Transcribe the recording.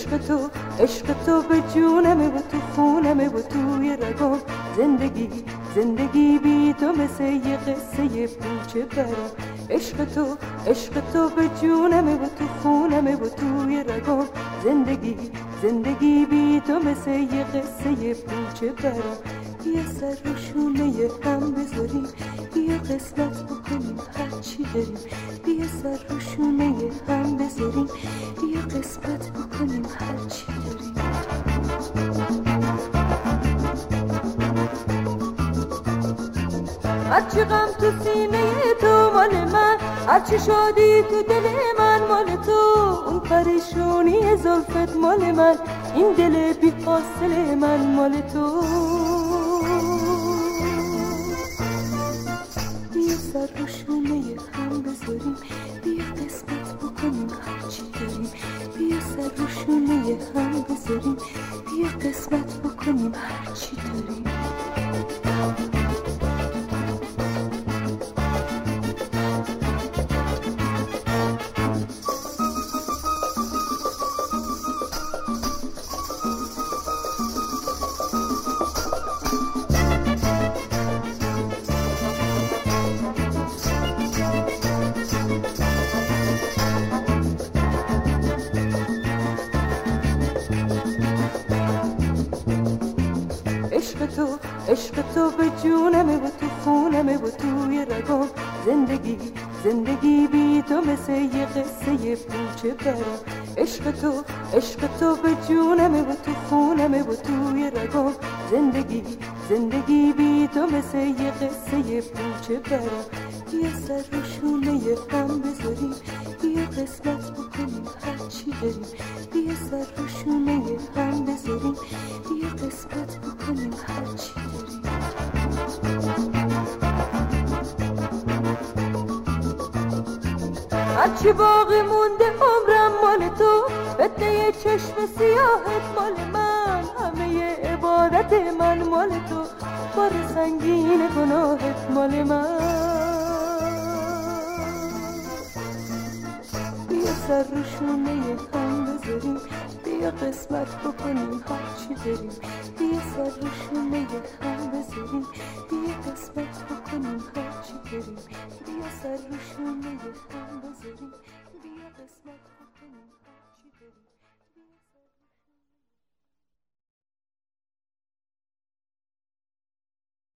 عشق تو به جونمه و تو خونمه و توی رگام. زندگی بی تو مثل یه قصه پوچه برام. عشق تو به جونمه و تو خونمه و توی رگام. زندگی بی تو مثل یه قصه پوچه برام. یه سر رو شونه هم بذاریم، یه قسمت بکنیم هرچی داریم. یه سر رو شونه هم بذاریم، یه قسمت بکنیم هرچی داریم. هرچی غم تو سینه تو مال من، هرچی شادی تو دل من مال تو. اون پریشونی زلفت مال من، این دل بی حاصل من مال تو. یه سر رو شونه هم بذاریم، یه قسمت بکنیم هرچی داریم. یه سر رو شونه هم بذاریم، یه قسمت بکنیم هرچی داریم. عشق تو به جونمه و تو خونمه و توی رگام. زندگی بی تو مثل یه قصه پوچه برام. عشق تو به جونمه و تو خونمه و توی رگام. زندگی بی تو مثل یه قصه پوچه برام. یه سر رو شونه هم بذاریم، یه قسمت بکنیم هرچی داریم. یه سر رو شونه هم بذاریم، یه قسمت بکنیم هرچی داریم. هرچی باقی مونده عمرم مال تو، فتنه چشم سیاهت مال من. همه عبادت من مال تو، بار سنگین گناهت مال من. یه سر رو شونه هم بذاریم، یه قسمت بکنیم هرچی داریم. یه سر رو شونه هم بذاریم، یه قسمت بکنیم هرچی داریم. یه سر رو شونه هم بذاریم، یه قسمت بکنیم.